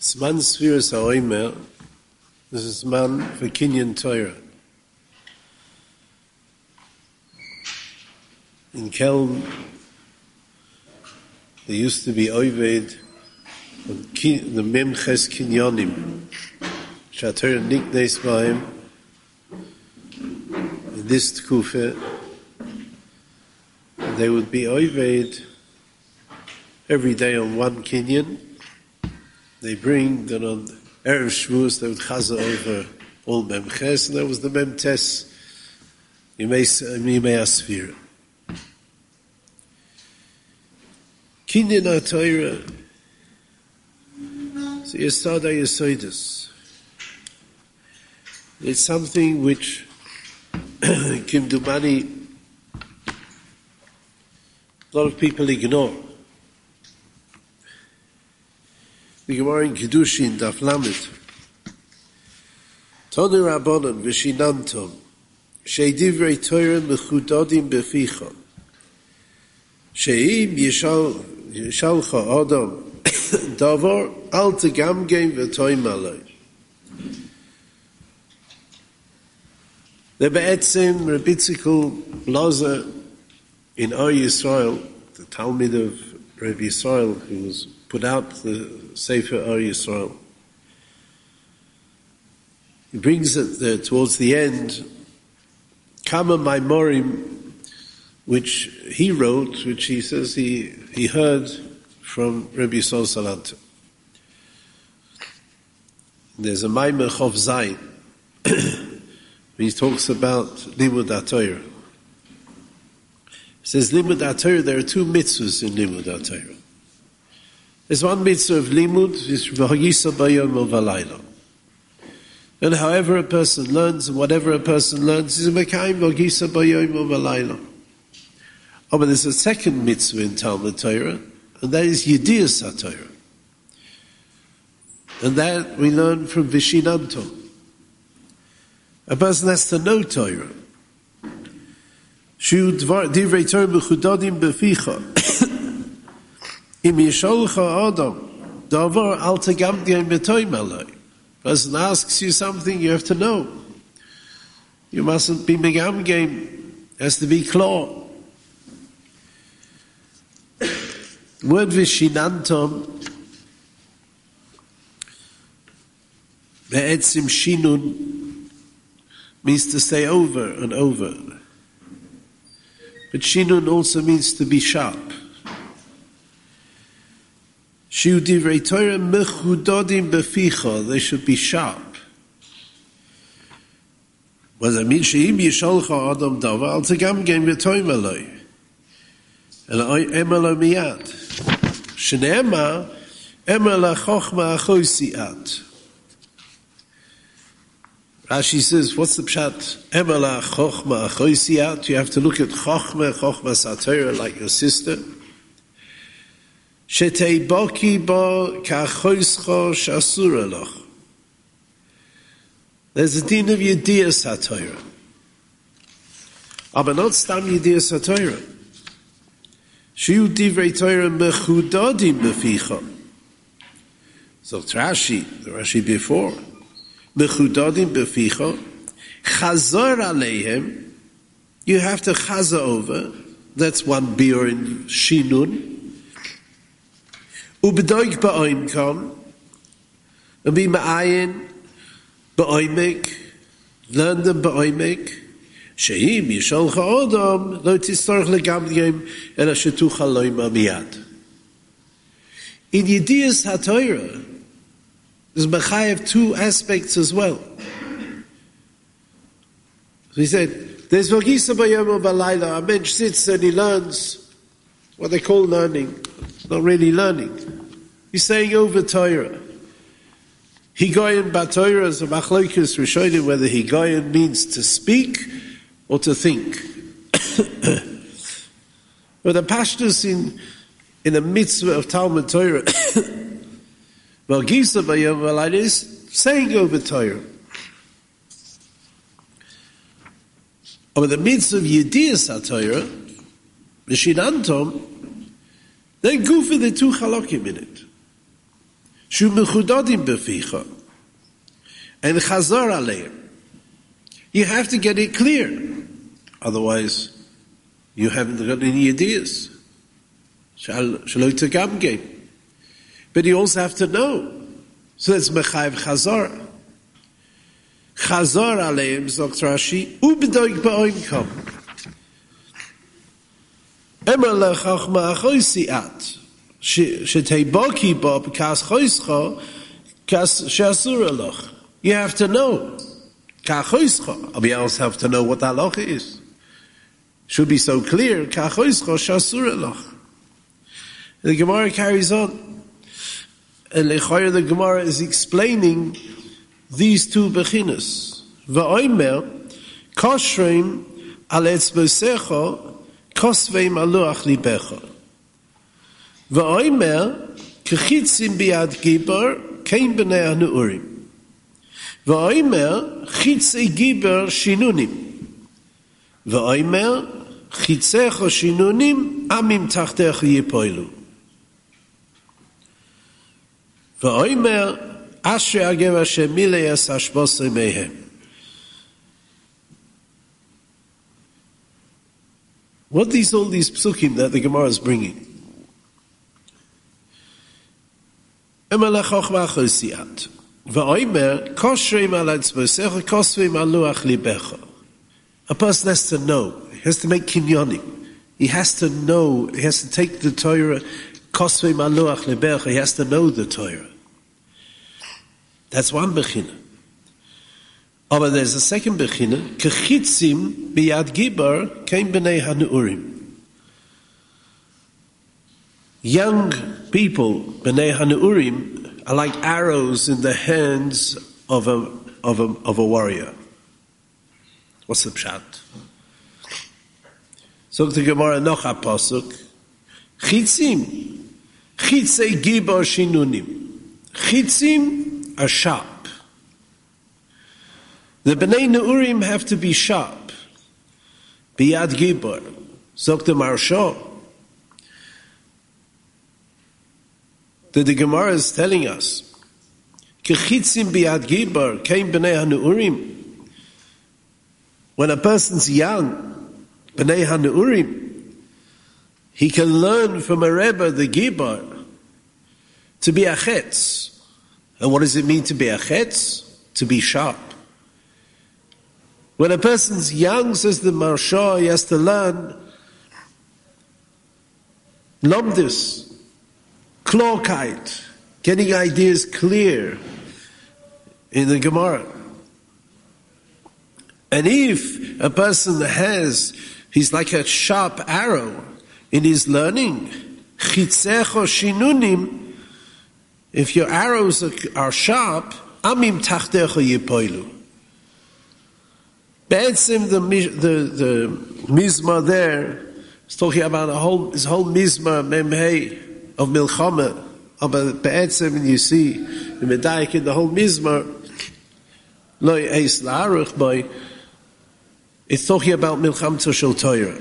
Zman Sfiras HaOmer, this is Zman for Kinyan Torah. In Kelm, there used to be Oved, the Memches Kinyonim, Shator Niknes Baim, in this Tkufe, they would be Oved every day on one Kinyan. They bring, then on Erev Shavuos, they would chaza over all Memches, and that was the Memtes, Yimei Asfira. Kinyan HaTorah, so Yesod HaYesodus. It's something which, Kimdumani, a lot of people ignore. The Gemara in Kiddushin, Daf Lamed. Tonu Rabbanan v'shinantom, she'divrei Torah mechudodim beficha, she'im yishalcha Adam, davar al tegamgem v'toim aloi. The Be'etzim, Rebitzikel Blazer in Or Yisrael, the Talmud of Rabbi Yisrael, who was put out the Sefer Or Yisrael. He brings it there towards the end, Kama Maimorim, which he wrote, which he says he heard from Rabbi Yisrael Salanter. There's a Maimor Chov Zayin. He talks about Limud HaTorah. He says, Limud HaTorah, there are two mitzvahs in Limud HaTorah. There's one mitzvah of Limud, is V'hagisa Bayom V'alayla. And however a person learns, and whatever a person learns, is a Mekayim V'hagisa Bayom V'alayla. Oh, but there's a second mitzvah in Talmud Torah, and that is Yedias HaTorah. And that we learn from Vishinanto. A person has to know Torah. Shu divrei Torah mechudodim beficha. Im yisholcha Adam, davar al tegamgem b'toim aloi. Person asks you something, you have to know. You mustn't be megamgem. It has to be clear. The word vishinantom, be'etzim shinun, means to say over and over. But shinun also means to be sharp. Shiu divrei Torah mechudodim beficha, they should be sharp. What does that mean? She'im yisholcha Adam davar al tegamgem v'toim aloi. Ela emelo miyad. Shneema emela chochma achosi at. Rashi says, what's the pshat? Emela chochma achoisiat. You have to look at chochma satorah, like your sister. Shetei boki bo ka'achoischo shasura loch. There's a din of Yedias HaTorah. Aber not stam Yedias HaTorah. Shiu divrei Torah mechudodim beficha. So Rashi, the Rashi before, mechudodim beficha, chazor aleihem, you have to chaza over, that's one biur in shinun, ubedoik ba'oim kam, and be ma'ayin ba'oimek, learn them ba'oimek, she'im yisholcha odom, lo tistorch legamgem, ela shetucha loima miyad. In Yedias HaTorah, there's Mechayev two aspects as well. So he said, there's V'hagisa Bayom V'alayla, a mensch sits and he learns what they call learning. It's not really learning. He's saying over Torah. Higoyin B'Torah is a machlokas rishonim, whether Higoyin means to speak or to think. But the pashtus in the mitzvah of Talmud Torah, V'hagisa Bayom V'alayla is saying over Torah. But the mitzvah of Yedias HaTorah, Vishinantom, they go for the two halakim in it. Shu mechudadim beficha. And chazar aleim. You have to get it clear. Otherwise, you haven't got any ideas. Shaloi tegamgem. But you also have to know. So that's mechayev chazar. Chazar aleim, zogt Rashi, ubedoig ba'oimkom. Emer lechachma achoisi at. Sheteiboki bo b'kas choischa, kas she'asur aloch. You have to know. Kachoischa. We also have to know what the halacha is. Should be so clear. Kachoischa she'asur aloch. The Gemara carries on. And Lechayr, the Gemara is explaining these two bechinas. V'oimer, koshreim al etzbosecha, kosveim aluach libecha. V'oimer, kechitzim biad gibar, kein b'nei hanu'urim. V'oimer, chitzei gibar shinunim. V'oimer, chitzecha shinunim, amim tachtecha yipoilu. V'oimer, Ashrei Hagev Hashem milei es hashbosei mehem. What all these psukim that the Gemara is bringing? Emelech chochma chosiat. V'oimer, kosherim al etzbosecha, kosveim al luach libecha. A person has to know. He has to make kinyonim. He has to know. He has to take the Torah. Kosveim al luach libecha. He has to know the Torah. That's one bechina. But there's a second bechina. Kechitzim biyad gibar kein b'nei hanu'urim. Young people, b'nei hanu'urim, are like arrows in the hands of a warrior. What's the pshat? So the Gemara nocha pasuk. Chitzim, chitzei gibar shinunim. Chitzim are sharp. The Bnei Neurim have to be sharp. Biyad Gibor. Zok the Marsha. That the Gemara is telling us, Kechitzim biyad Gibor, came Bnei HaNeurim. When a person's young, Bnei HaNeurim, he can learn from a Rebbe, the Gibor, to be a chetz. And what does it mean to be a chetz? To be sharp. When a person's young, says the Marsha, he has to learn lomdus, klorkeit, getting ideas clear in the Gemara. And if a person he's like a sharp arrow in his learning, chitzecho shinunim, if your arrows are sharp, amim tachtecha yipoilu. Be'etzim, the mizmar there is talking about his whole mizmar memhei of milchama. But be'etzim, you see the medayik in the whole mizmar, lo yeis la'aruch boy. It's talking about milchamta shel Torah.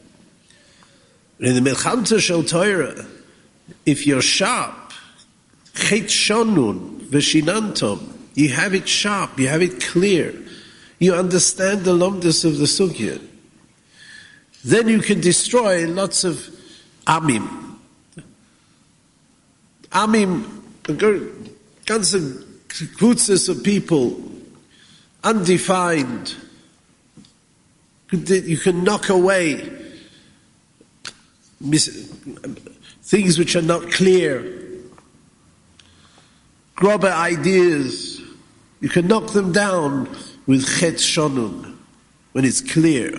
In the milchamta shel Torah, if you're sharp, chet shonun v'shinantom, you have it sharp, you have it clear, you understand the lomdus of the sugya, then you can destroy lots of amim. Amim, ganze kvutzes of people, undefined. You can knock away things which are not clear, grubber ideas. You can knock them down with chet shonun when it's clear.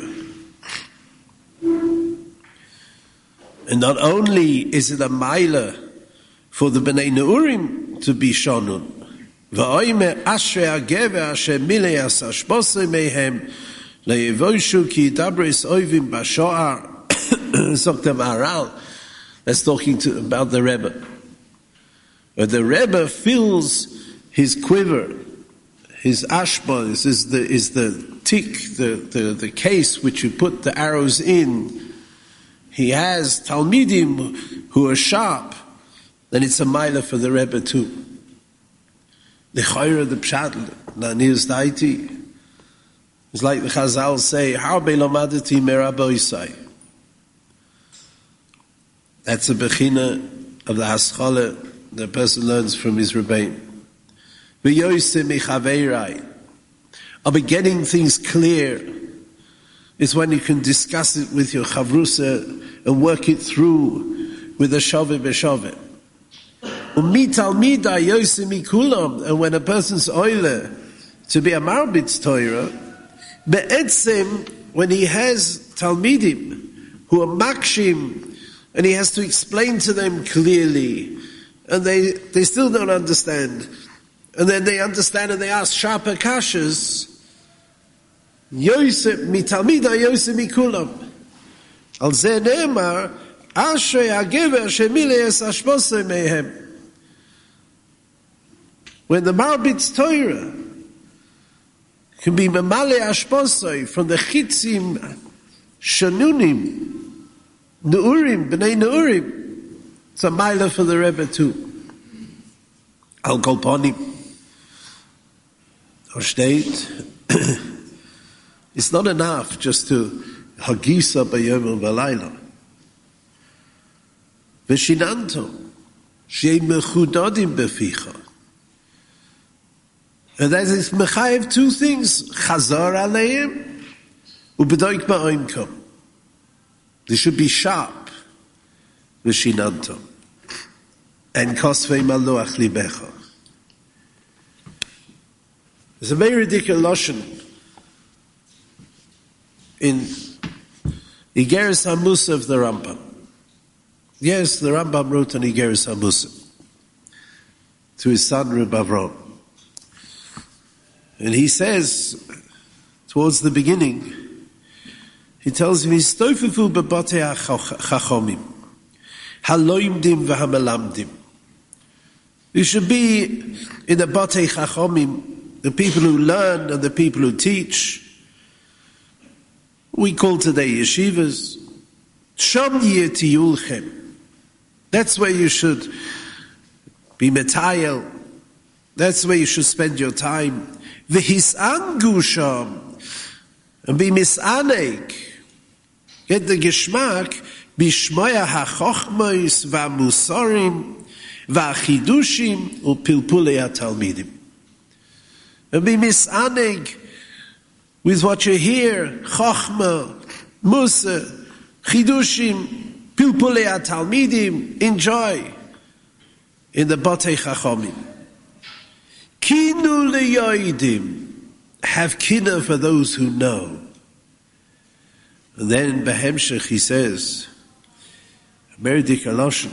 And not only is it a maila for the Bnei Neurim to be shonun, v'oimer ashrei hagever asher milei es hashbosei mehem le'yevoshu ki dabris oivim b'sho'ar. Zok Aral, that's talking about the Rebbe. But the Rebbe fills his quiver, his ashba, is the tick, the case which you put the arrows in. He has Talmidim who are sharp, then it's a milah for the Rebbe too. The Chayra, the Pshat, Nanius Daiti. It's like the Chazal say, Harbe Lomadati Merabo Isai. That's a bechina of the Haskalah the person learns from his Rebbein. V'yoyse michaveirai. I'll be getting things clear. It's when you can discuss it with your chavrusa and work it through with a shaveh b'shaveh. U'mitalmida yoyse mikulam. And when a person's oile to be a marbitz Torah, be'etzem, when he has talmidim who are makshim, and he has to explain to them clearly, and they still don't understand. And then they understand and they ask sharper kashas. Yosef mitalmida Yosef mikulam. Al zeh ne'emar ashrei hagever shemilei es hashmosei mehem. When the marbitz Torah can be memale hashmosei from the chitzim shanunim Neurim, B'nai Neurim. It's a milah for the Rebbe too. Al Kolponim. Or state, it's not enough just to Hagisa B'yom V'layla. V'shinanto. Shei mechudadim beficha. And that is mechayev two things. Chazar aleim u'b'doik ba'oimkom. They should be sharp. V'shinanto. And kosvei maloach libecha. There's a very ridiculous lashon in Igeres HaMusa of the Rambam. Yes, the Rambam wrote an Igeres HaMusa to his son Reb Avram. And he says, towards the beginning, he tells him, "Histoifufu b'batei hachachomim, haloimdim v'hamelamdim." You should be in the batei chachomim, the people who learn and the people who teach. We call today yeshivas. Sham yetiyulchem. That's where you should be metayel. That's where you should spend your time. V'hisangu sham. And be misanek. Get the geschmack, bishmoya ha-chochmois va-musarim va-chidushim u-pilpulei ha-talmidim. And be misanig with what you hear, chochma, musa, chidushim, pilpulei ha-talmidim, enjoy in the batei chachomim. Kinu leyoidim, have kina for those who know. And then in Behemshech he says, Merdik Aloshin,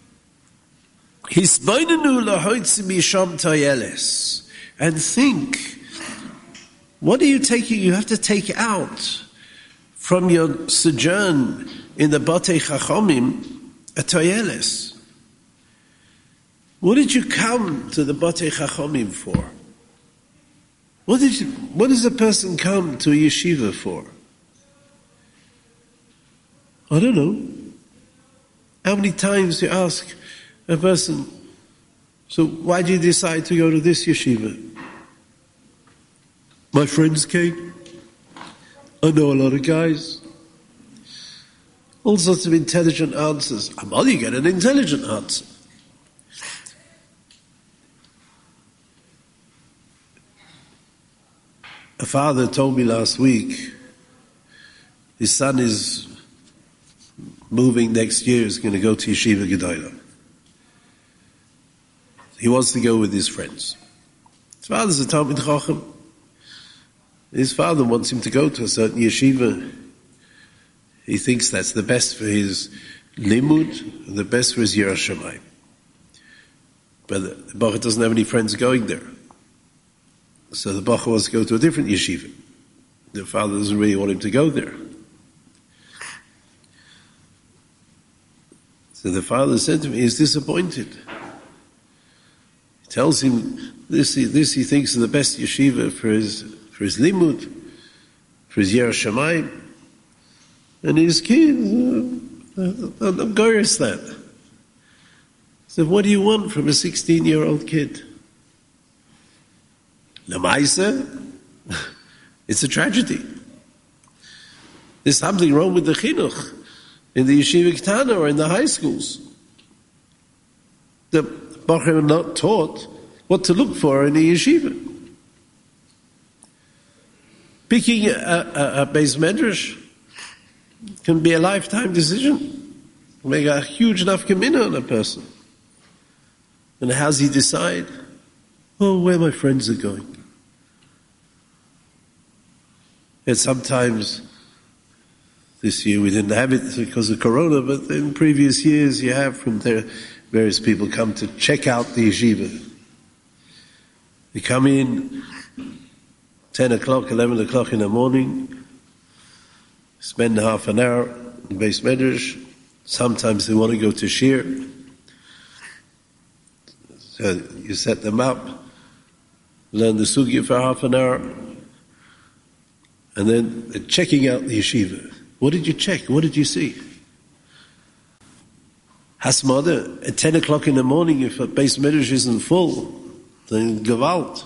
Hisbainenu lahoitzi misham tayeles. And think, what are you taking? You have to take out from your sojourn in the Batei Chachomim a tayeles. What did you come to the Batei Chachomim for? What does a person come to a yeshiva for? I don't know. How many times you ask a person, so why did you decide to go to this yeshiva? My friends came. I know a lot of guys. All sorts of intelligent answers. Well, you get an intelligent answer. A father told me last week, his son is moving next year, is going to go to Yeshiva Gedolah. He wants to go with his friends. His father's a Talmid Chacham. His father wants him to go to a certain yeshiva. He thinks that's the best for his limud, and the best for his Yirah Shamayim. But the Bacha doesn't have any friends going there. So the Bacha wants to go to a different yeshiva. The father doesn't really want him to go there. So the father said to me, he's disappointed. He tells him this he thinks is the best yeshiva for his limud, for his Yirah Shamayim. And his kid, I'm gorgeous that. So what do you want from a 16-year-old kid? Lemaisa, it's a tragedy. There's something wrong with the chinuch in the yeshiva ktana or in the high schools. The Bachrim are not taught what to look for in a yeshiva. Picking a beis medrash can be a lifetime decision. Make a huge nafkamina on a person. And how does he decide? Oh, where my friends are going. And sometimes, this year we didn't have it because of Corona, but in previous years you have from there, various people come to check out the yeshiva. They come in 10 o'clock, 11 o'clock in the morning, spend half an hour in Beis Medrash. Sometimes they want to go to Shir. So you set them up, learn the sugya for half an hour, and then they're checking out the yeshiva. What did you check? What did you see? Hasmada, at 10 o'clock in the morning, if a Beis Medrash isn't full, then Gewalt.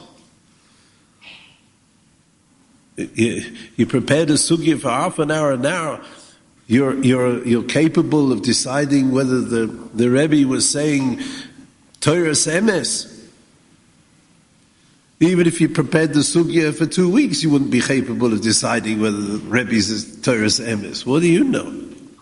You prepared a sugya for half an hour, you're capable of deciding whether the Rebbe was saying Torah's emes. Even if you prepared the sugya for 2 weeks, you wouldn't be capable of deciding whether the Rebbe's is Torah's emes. What do you know?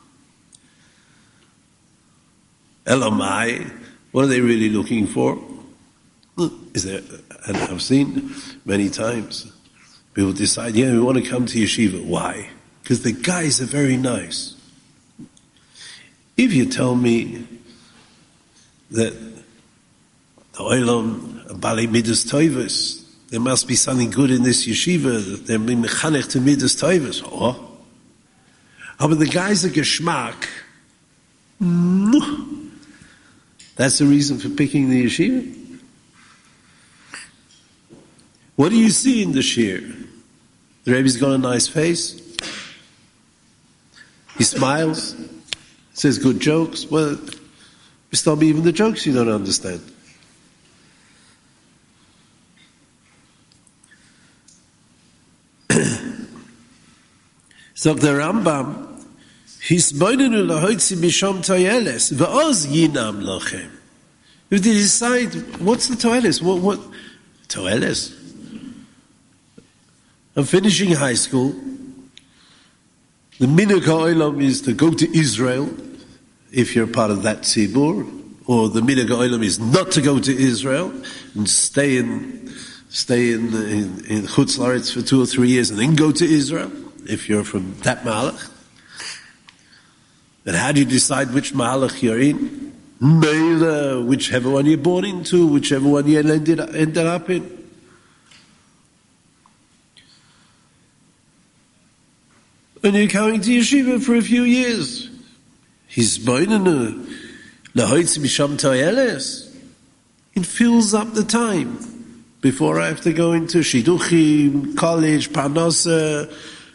Elamai, what are they really looking for? Is there? And I've seen many times people decide, we want to come to yeshiva. Why? Because the guys are very nice. If you tell me that the Olam, Bali Midas Toivus, there must be something good in this yeshiva, that they're mechanech to Midas Toivus. Oh. But the guys are Geschmack. That's the reason for picking the yeshiva. What do you see in the shir? The Rebbe's got a nice face. He smiles, says good jokes. Well, stop even the jokes you don't understand. So the Rambam, Hisboinenu lahoitzi misham toyeles ve'oz yinam lochem. If they decide, what's the toyeles? What toyeles? I'm finishing high school. The minhag ha'olam is to go to Israel, if you're part of that tzibur, or the minhag ha'olam is not to go to Israel and stay in Chutz La'aretz for 2 or 3 years and then go to Israel, if you're from that mahalach. Then how do you decide which mahalach you're in? Whichever one you're born into, whichever one you ended up in. And you're coming to yeshiva for a few years. It fills up the time before I have to go into shidduchim, college, parnasa,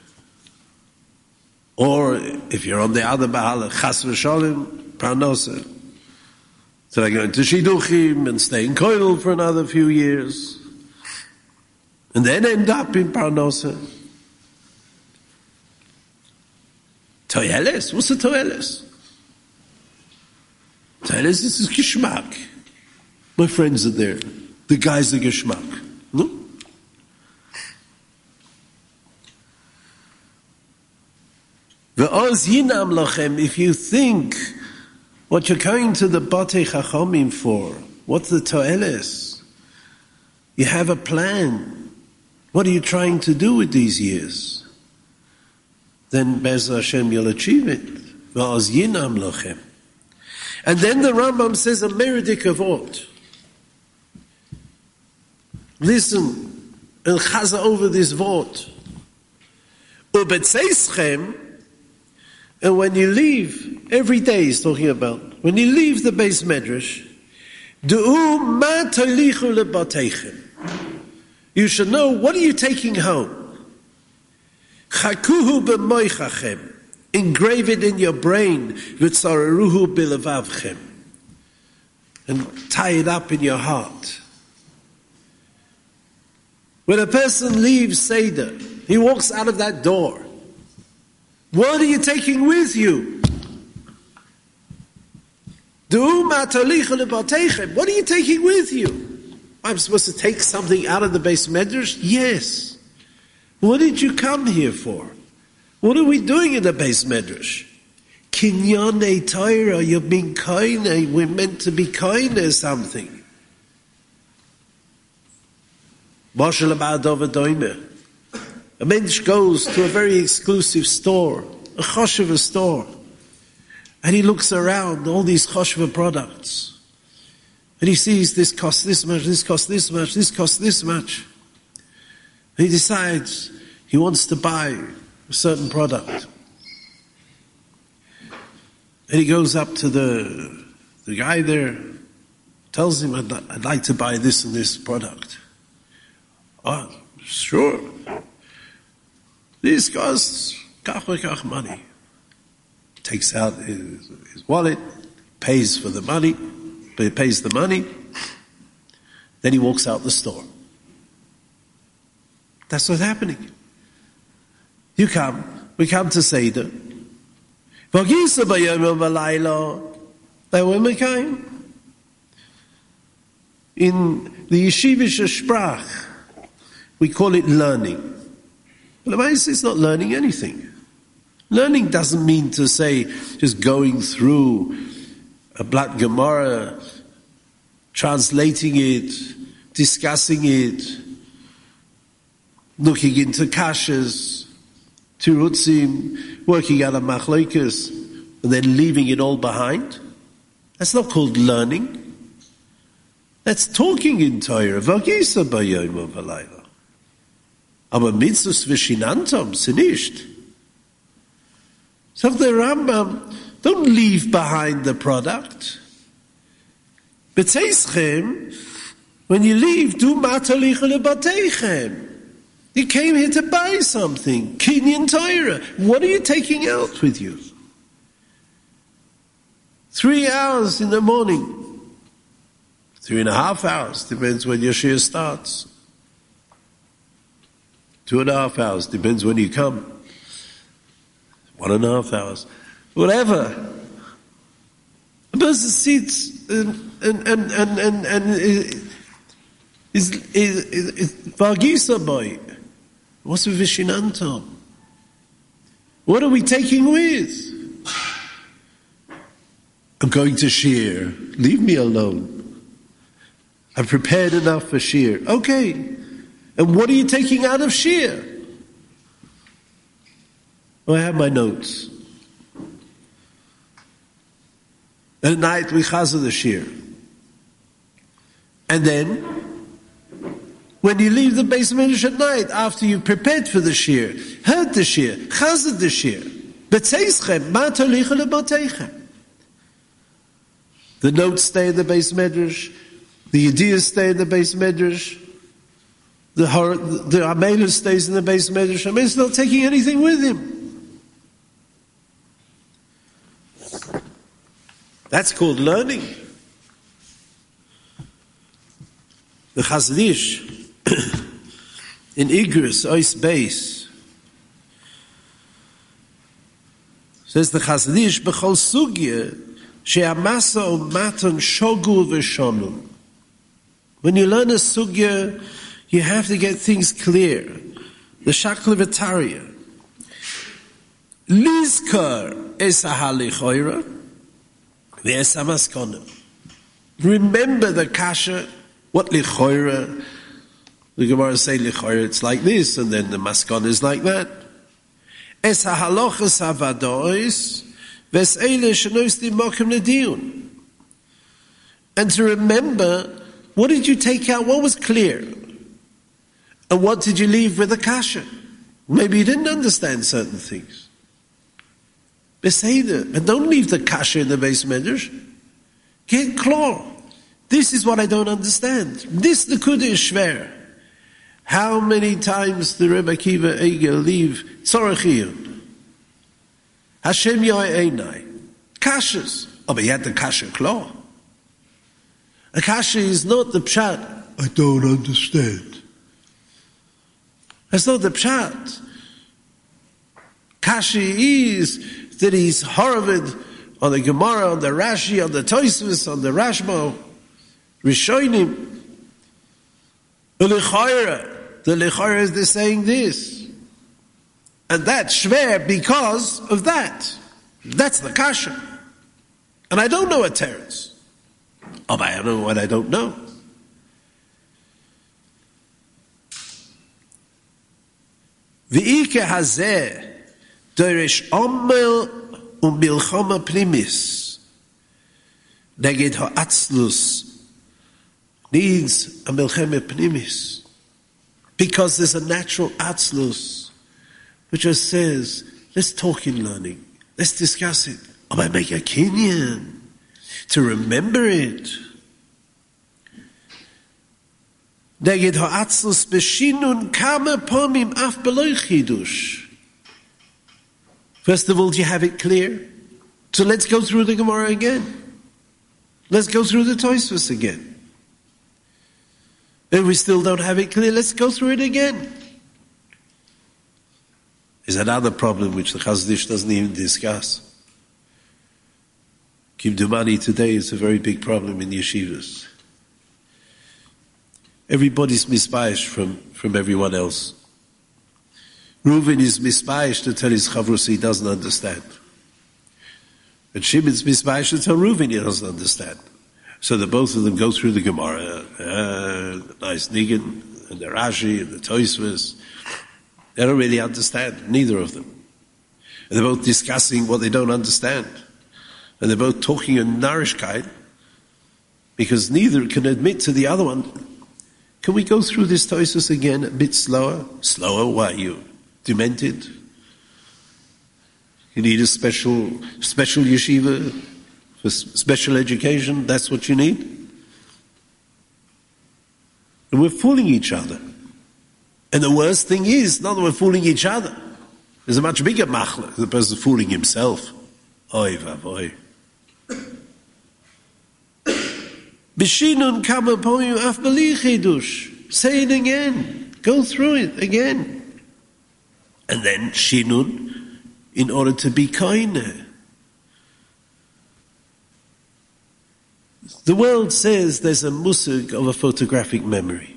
or if you're on the other mahalach, chas v'shalom, parnasa. So I go into shidduchim and stay in koil for another few years, and then end up in parnasa. Toyeles? What's the toyeles? Toyeles, this is geschmack. My friends are there. The guys are geschmack. No? Ve'oz yinam lachem, if you think what you're going to the Batei Chachamim for, what's the toyeles? You have a plan. What are you trying to do with these years? Then Be'ez Hashem you'll achieve it. V'oz yinam lachem. And then the Rambam says a meridik of what? Listen, and chaza over this vort. Ubetzeichem, and when you leave, every day he's talking about, when you leave the Beis Medrash, du'u ma tolichu lebateichem. You should know, what are you taking home? Chakuhu b'moichachem. Engrave it in your brain, v'tzareruhu b'levavchem. And tie it up in your heart. When a person leaves Seder, he walks out of that door. What are you taking with you? What are you taking with you? I'm supposed to take something out of the Beis Medrash? Yes. What did you come here for? What are we doing in the Beis Medrash? Kinyane Torah, you're being kind, we're meant to be kind or something. Marshal Abadov Doime. A mensch goes to a very exclusive store, a choshev store, and he looks around all these choshev products. And he sees this costs this much, this costs this much, this costs this much. And he decides he wants to buy a certain product. And he goes up to the guy there, tells him, I'd like to buy this and this product. Oh, sure. This costs kach money. Takes out his wallet, pays for the money, pays the money, then he walks out the store. That's what's happening. We come to Seder. Then when we came, in the yeshivische Sprach, we call it learning. But it's not learning anything. Learning doesn't mean to say just going through a Blatt Gemara, translating it, discussing it, looking into kashas, tirutzim, working out a machlokes, and then leaving it all behind. That's not called learning. That's talking in Torah. V'gisa b'yom v'layla. Aber mitzvos v'shinantom, sie nicht. So the Rambam, don't leave behind the product. B'teischem, when you leave, do matalich lebatechem. You came here to buy something. Kinyan Torah. What are you taking out with you? 3 hours in the morning. 3.5 hours, depends when your shir starts. 2.5 hours, depends when you come. 1.5 hours. Whatever. A person sits and is Vagisa boy. What's with Vishinantom? What are we taking with? I'm going to shir. Leave me alone. I've prepared enough for shir. Okay. And what are you taking out of shir? Oh, I have my notes. At night we chazah the shir. And then, when you leave the Beis Medrash at night, after you've prepared for the shir, heard the shir, chazah the shir, b'tzeischem, ma tolicha lebatechem. The notes stay in the Beis Medrash, the ideas stay in the Beis Medrash, the Amelus stays in the Beis Medrash. I mean, he's not taking anything with him. That's called learning. The Chazon Ish in Igros Ois Beis says the Chazon Ish b'chol sugya she'amasa u'matan shogu v'shonu. When you learn a sugya, you have to get things clear. The Shakla V'Tarya. Lizkar es ha'halichoira v'es ha'maskona. Remember the kasha. What lichoira? The Gemara say lichoira, it's like this, and then the maskon is like that. Es ha'halochas ha'vadois ves eile shenois mokim l'diun. And to remember, what did you take out? What was clear? And what did you leave with the kasha? Maybe you didn't understand certain things. Beseder, and don't leave the kasha in the Beis Medrash. Get klar. This is what I don't understand. This nekuda is shver. How many times the Rebbe Akiva Eiger leave Tzorachiyun? Hashem yoy einai. Kashas. Oh, but you had the kasha klar. A kasha is not the pshat. I don't understand. That's not the pshat. Kashi is that he's horrivid on the Gemara, on the Rashi, on the Tosfos, on the Rashba, Rishonim. The Lechayra is they're saying this. And that's shver because of that. That's the kasha. And I don't know a teretz. Oh, but I don't know what I don't know. V'ike hazeh doresh omel u'milchama primis neged ha'atzlus needs a milchama primis because there's a natural atzlus which just says, let's talk in learning, let's discuss it. Oh, I make a kinyan to remember it. Neged ha'atzlus b'shinun kama pomim af beloy chidush. First of all, do you have it clear? So let's go through the Gemara again. Let's go through the Tosfos again. If we still don't have it clear, let's go through it again. There's another problem which the Chazon Ish doesn't even discuss. Kimdumani today is a very big problem in yeshivas. Everybody's misbayish from everyone else. Reuven is misbayish to tell his chavrus he doesn't understand. And Shimon's misbayish to tell Reuven he doesn't understand. So the both of them go through the Gemara, nice Nigan, and the Rashi, and the Tosfos. They don't really understand, neither of them. And they're both discussing what they don't understand. And they're both talking in Narishkeit, because neither can admit to the other one. Can we go through this Tosfos again a bit slower? Slower? Why, are you demented? You need a special yeshiva for special education? That's what you need? And we're fooling each other. And the worst thing is, not that we're fooling each other. There's a much bigger machla, the person fooling himself. Oy vavoy. B'shinun kama po'im af b'li chidush. Say it again. Go through it again. And then shinun, in order to be kinder. The world says there's a musig of a photographic memory.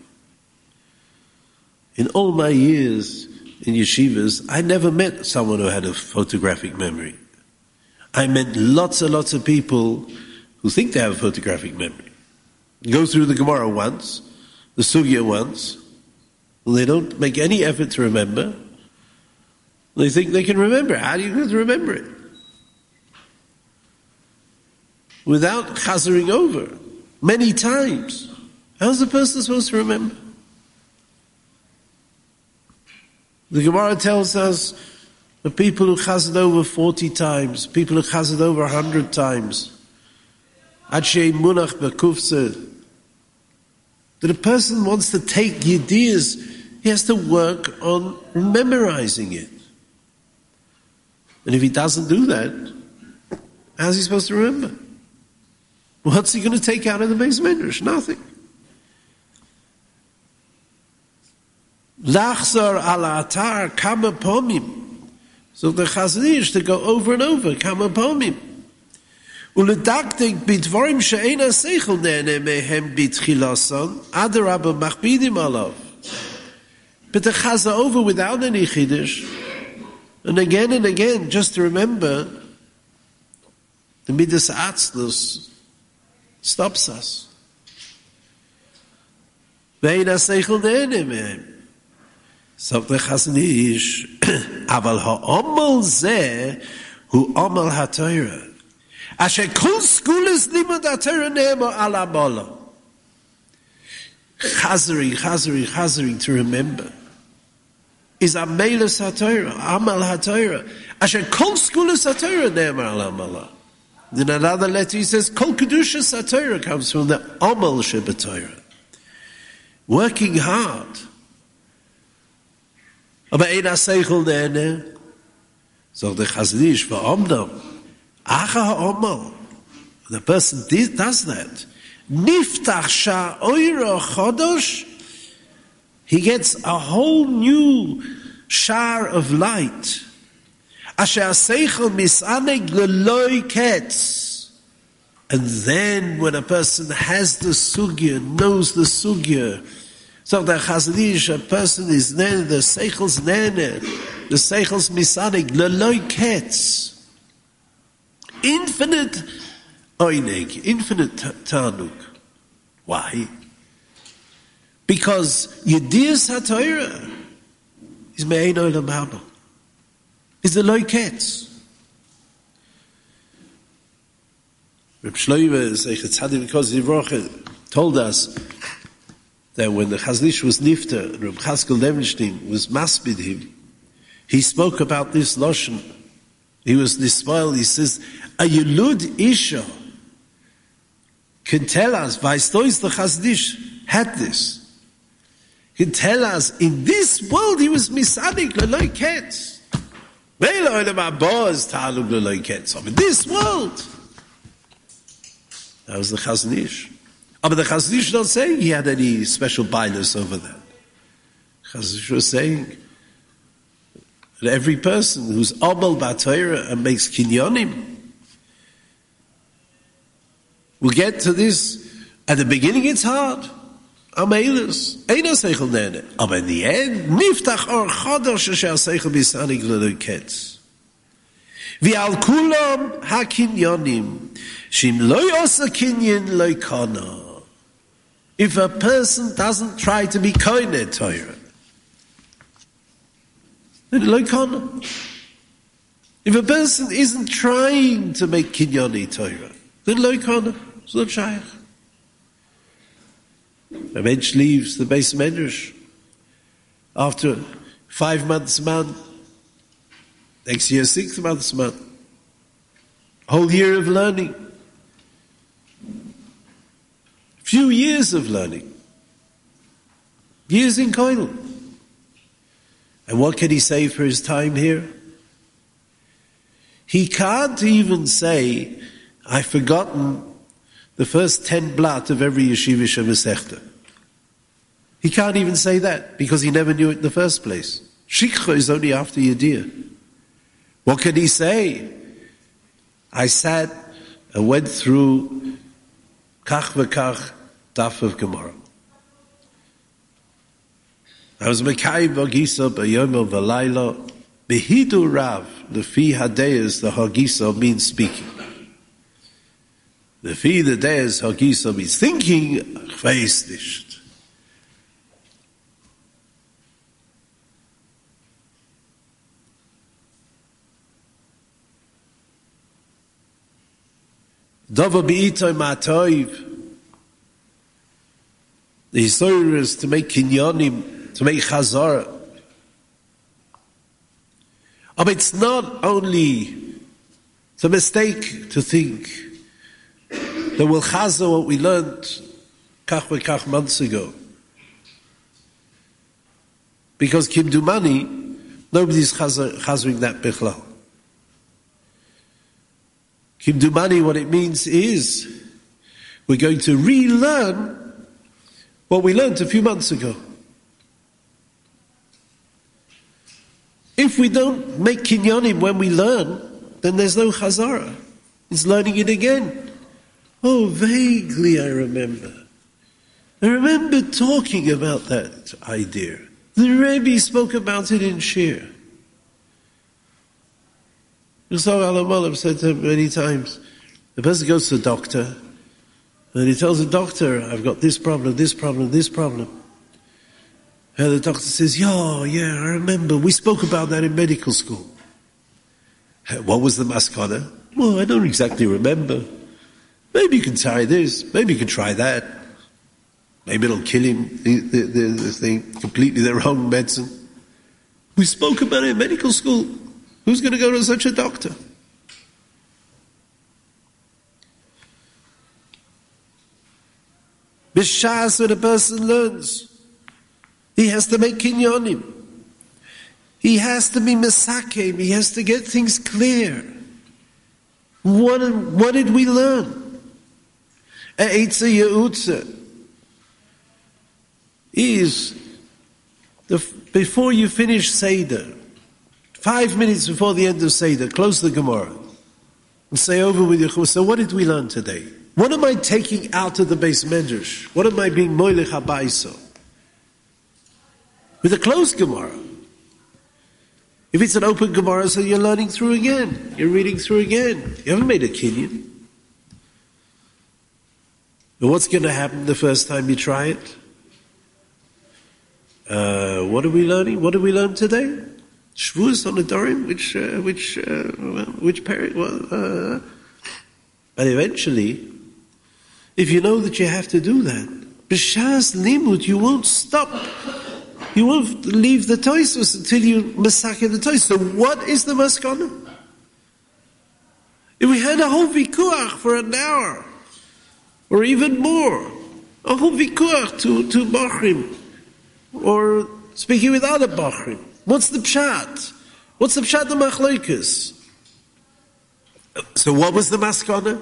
In all my years in yeshivas, I never met someone who had a photographic memory. I met lots and lots of people who think they have a photographic memory. Go through the Gemara once, the Sugya once, and they don't make any effort to remember. They think they can remember. How do you get to remember it? Without chazering over many times. How's the person supposed to remember? The Gemara tells us the people who chazed over 40 times, people who chazed over 100 times, Ad shei munach b'kufse, that a person wants to take yediyas, he has to work on memorizing it. And if he doesn't do that, how's he supposed to remember? What's he going to take out of the Beis Midrash? Nothing. Lachzor al atar kama pomim. So the Chazon Ish to go over and over, kama pomim. Uledaktik bidvorim she'ena seichel nene mehem bitchilason, adarabba machbidim alav. But the Chazon over without any chiddush, and again, just to remember, the midas atzlus stops us. Ve'ena seichel nene mehem. So the Chazon Ish, aval ha'omal zeh hu omal ha'torah. Asher kol skulas limud ha'torah ne'ema ala mola. Chazering to remember is amelas ha'torah, amal ha'torah. Asher kol skulas ha'torah ne'ema ala mola. In another letter he says, kol kedushas ha'torah comes from the omal shebetorah. Working hard. Aber einer Seichel nene, sagt der Chazon Ish, v'omdom, acha ha'omal. The person does that. Niftach sha'oira chodosh, he gets a whole new shar of light. Asher seichel misaneg leloi ketz. And then when a person has the sugya, knows the sugya, so the Chazon Ish, a person is nene, the seichel's nene, the seichel's misaneg leloi ketz. Infinite oineg, infinite tanug. Why? Because Yediyas HaTorah is me'ein olam haba. Is the loy ketz. Reb Shloime Zeichet Tzadik V'Koz Yivroche told us that when the Chazon Ish was nifter, Reb Chaskel Levenstein was masbid him, he spoke about this lashon. He was nispoil. He says, a yelud isha can tell us, Vaistois the Chazon Ish had this. He can tell us, in this world he was misadik l'loy ketz. In this world. That was the Chazon Ish. But the Chazon Ish not saying he had any special bias over that. Chazon Ish was saying that every person who's Amal B'Torah and makes kinyonim will get to this. At the beginning it's hard. Ameilus. Eino seichel nene. But in the end, niftach or chodosh asher seichel bisanig leloi ketz. V'al kulam hakinyonim. Shim loy osa kinyon loy kana. If a person doesn't try to be koine Torah, then loy kana. If a person isn't trying to make kinyoni Torah, then loy kana. It's not shaykh. A mensch leaves the Beis Medrash after 5 months man, next year 6 months man, whole year of learning, few years of learning, years in Koilel. And what can he say for his time here? He can't even say, I've forgotten the first 10 blat of every yeshiva shemesechta. He can't even say that because he never knew it in the first place. Shikha is only after Yediyah. What can he say? I sat and went through kach v'kach daf of Gemara. I was mekayim v'gisa b'yom v'layla behidu rav lefi hadeyas. The hagisa means speaking. The fi the deyas hagisa means thinking. Chveis nicht. Dava b'itoy ma'toiv. The Yisrael is to make kinyonim, to make chazara. But it's not only, it's a mistake to think that we'll chazar what we learned kach v'kach months ago. Because kimdumani, nobody's chazering that bichlal. Kimdumani, what it means is we're going to relearn what we learned a few months ago. If we don't make kinyonim when we learn, then there's no chazara. It's learning it again. Oh, vaguely I remember. I remember talking about that idea. The Rebbe spoke about it in Shir. Yisrael Alamolim said to him many times, the person goes to the doctor, and he tells the doctor, I've got this problem, this problem, this problem. And the doctor says, yeah, I remember. We spoke about that in medical school. What was the maskana? Well, I don't exactly remember. Maybe you can try this. Maybe you can try that. Maybe it'll kill him, the thing, completely the wrong medicine. We spoke about it in medical school. Who's going to go to such a doctor? B'shas, when a person learns, he has to make kinyonim. He has to be mesakem. He has to get things clear. What did we learn? Eitza Ye'utza is before you finish Seder, 5 minutes before the end of Seder, close the Gemara and say over with your. So what did we learn today? What am I taking out of the Beis Medrash? What am I being moilech habayso? With a closed Gemara. If it's an open Gemara, so you're learning through again. You're reading through again. You haven't made a kinyan. But what's going to happen the first time you try it? What are we learning? What did we learn today? Shvus on the Dorim, which period? But eventually, if you know that you have to do that, b'shas limud, you won't stop. You won't leave the toisus until you massacre the toisus. So what is the maskana? If we had a whole vikuach for an hour, or even more, a whole vikuach to bachrim, or speaking with other bachrim, what's the pshat? What's the pshat of machlokes? So what was the maskana?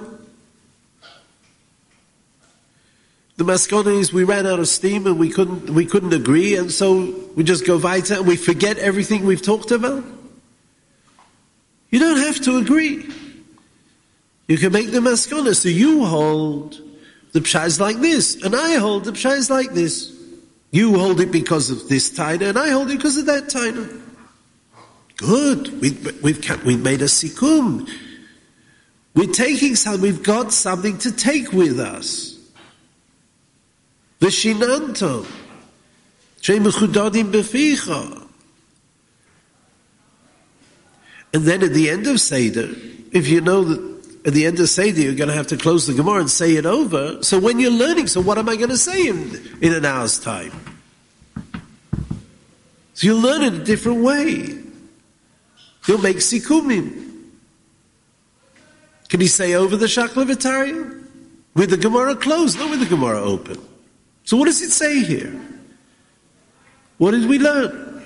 The maskana is we ran out of steam and we couldn't agree, and so we just go weiter and we forget everything we've talked about. You don't have to agree. You can make the maskana. So you hold the pshat is like this, and I hold the pshat is like this. You hold it because of this taina, and I hold it because of that taina. Good. We've made a sikum. We're taking something. We've got something to take with us. V'shinanto, she'mechudadim beficha. And then at the end of Seder, if you know that at the end of Seder you're going to have to close the Gemara and say it over, so when you're learning, so what am I going to say in an hour's time? So you'll learn it a different way. You'll make sikumim. Can he say over the Shachla V'Tarya? With the Gemara closed, not with the Gemara open. So what does it say here? What did we learn?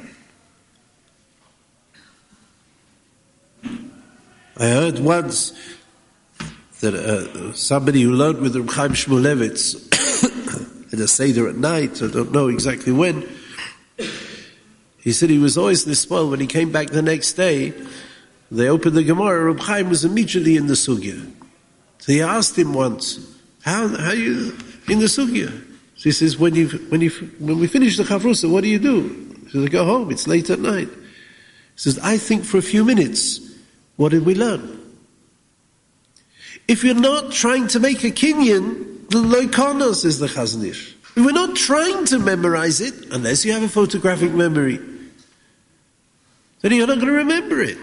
I heard once that somebody who learned with Reb Chaim Shmulevitz in a Seder at night, I don't know exactly when, he said he was always nispoil when he came back the next day. They opened the Gemara. Reb Chaim was immediately in the sugya. So he asked him once, "How you in the sugya?" So he says, "When we finish the chavrusa, what do you do?" He says, "I go home. It's late at night." He says, "I think for a few minutes. What did we learn?" If you're not trying to make a kinyan, the loikonos is the Chazon Ish. If we're not trying to memorize it, unless you have a photographic memory, then you're not going to remember it.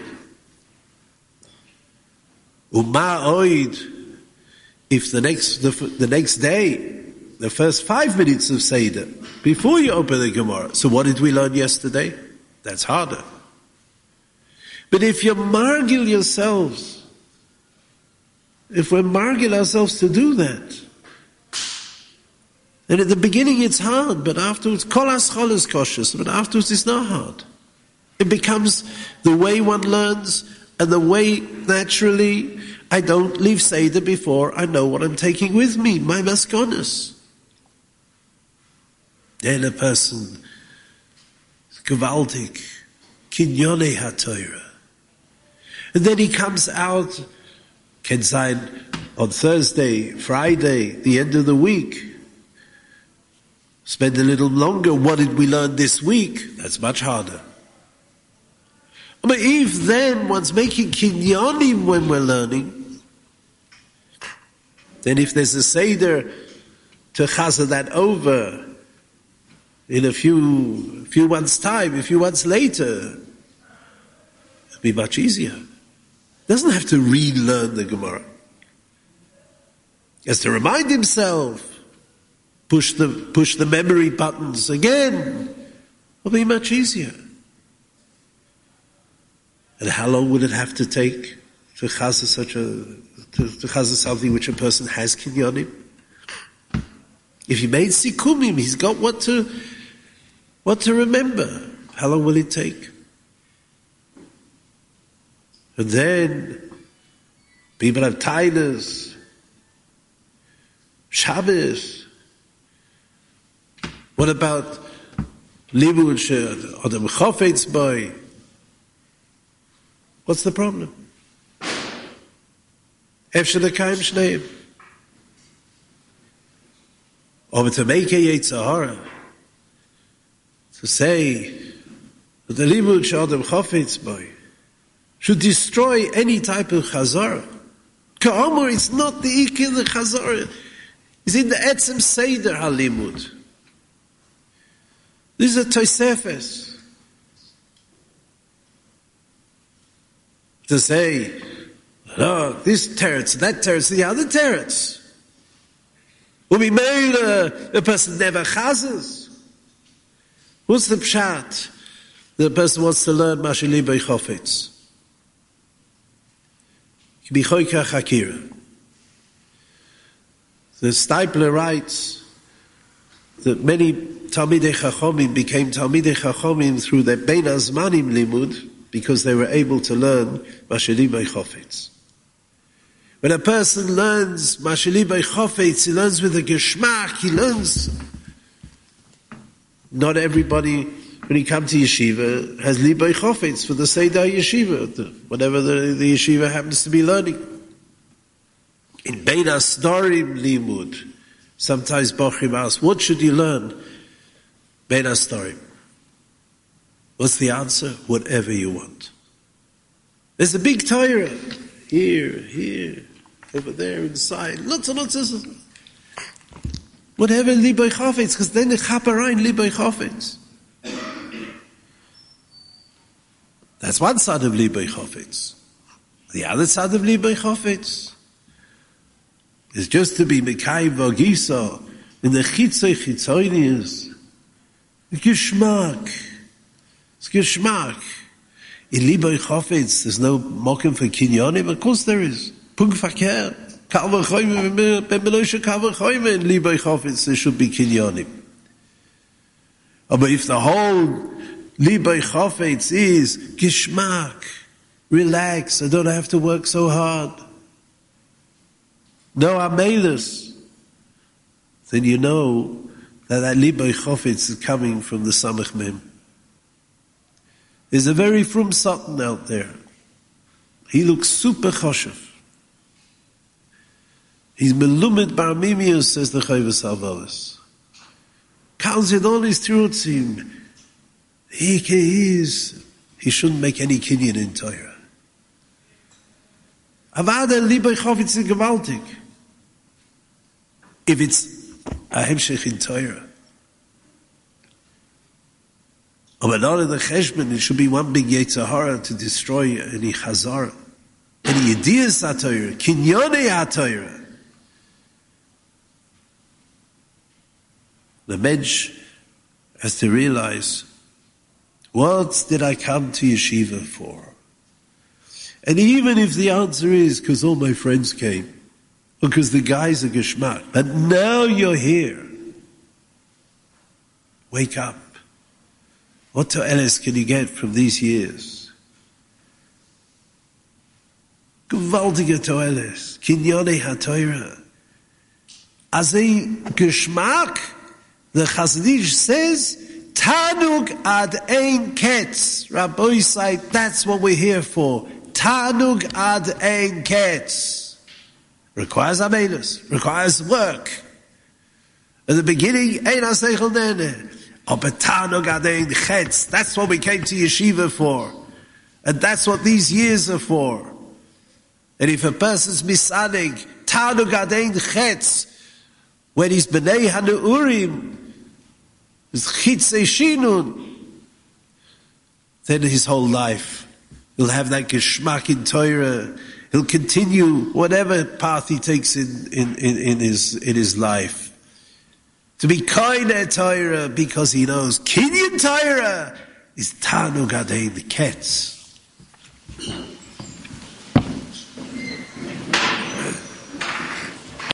Uma oid, if the next day, the first 5 minutes of Seder, before you open the Gemara, so what did we learn yesterday? That's harder. But if you margil yourselves, if we margil ourselves to do that, then at the beginning it's hard, but afterwards, kol haschol is cautious, but afterwards it's not hard. It becomes the way one learns, and the way naturally I don't leave Seder before I know what I'm taking with me, my maskonas. Then a person, gewaltig, kinyone haTorah. And then he comes out, can sign on Thursday, Friday, the end of the week. Spend a little longer. What did we learn this week? That's much harder. But if then one's making kinyanim when we're learning, then if there's a Seder to chaza that over in a few months' time, a few months later, it'll be much easier. Doesn't have to relearn the Gemara. He has to remind himself, push the memory buttons again. It'll be much easier. And how long would it have to take to chaza to chaza something which a person has kinyanim? If he made sikumim, he's got what to remember. How long will it take? And then people have tainas, Shabbos. What about Limud she'adam chafetz boi. What's the problem? Efshar lekayim shneim. Or to make a Yetzer Hara, to say that the limud she'adam chafetz boi should destroy any type of chazara. Ka'amur, it's not the ikil the chazara. It's in the etzem seder halimud. This is a Tosefes. To say, look, this teretz, that teretz, the other teretz. The person never chazes. What's the pshat? The person wants to learn Mashili Bei Chofetz. Bichoika Chakira. The Stipler writes that many Talmidei Chachomim became Talmidei Chachomim through their Bein Azmanim limud because they were able to learn Mashili Bei Chofetz. When a person learns Mashili Bei Chofetz, he learns with a geschmack, he learns. Not everybody, when he comes to yeshiva, has Libay Chofetz for the Seder yeshiva, whatever the yeshiva happens to be learning. In Bein Asdarim limud, sometimes Bochrim ask, what should you learn? Bein Asdarim. What's the answer? Whatever you want. There's a big Torah. Here, over there, inside. Lots and lots of... Whatever Libay Chofetz, because then the Chaparein Libay Chofetz. That's one side of Libay Chofetz. The other side of Libay Chofetz is just to be Mekayim V'Gisa in the Chitzei Chitzoynius. Geschmack. It's Geschmack. In Libay Chofetz, there's no mokim for kinyonim. Of course there is. Punkt verkehr. Kal v'choyme, ben Meloshe kal v'choyme, in Libay Chofetz there should be kinyonim. But if the whole Libay Chofetz is Geschmack, relax, I don't have to work so hard, no amelus, then you know that Libay Chofetz is coming from the Samech Mem. There's a very frum Satan out there. He looks super choshev. He's melumid bar mimius, says the Chovos HaLevavos. Counts in all his tirutzim. He shouldn't make any kinyan in Torah. Avada Libay Chofetz is gewaltig. If it's a hemshech in Torah. But not in the cheshbon, it should be one big Yetzer Hara to destroy any chazara, any ideas HaTorah, kinyonei HaTorah. The mensch has to realize, what did I come to yeshiva for? And even if the answer is because all my friends came, or because the guys are geschmack, but now you're here, wake up. What to'eles can you get from these years? Gewaltige to'eles. Kinyonei HaTorah. As a geschmack, the Chazanish says, Tanug ad ein ketz. Rabbi said, that's what we're here for. Tanug ad ein ketz. Requires amelus, requires work. At the beginning, ein aseichel nene. That's what we came to yeshiva for. And that's what these years are for. And if a person's misanig, Tanug adein chetz, when he's b'nei hanu'urim, is chitzei shinun, then his whole life, he'll have that geschmack in Torah. He'll continue whatever path he takes in his life. To be kind at Torah because he knows Kinyan Torah is Tanug Adein Ketz.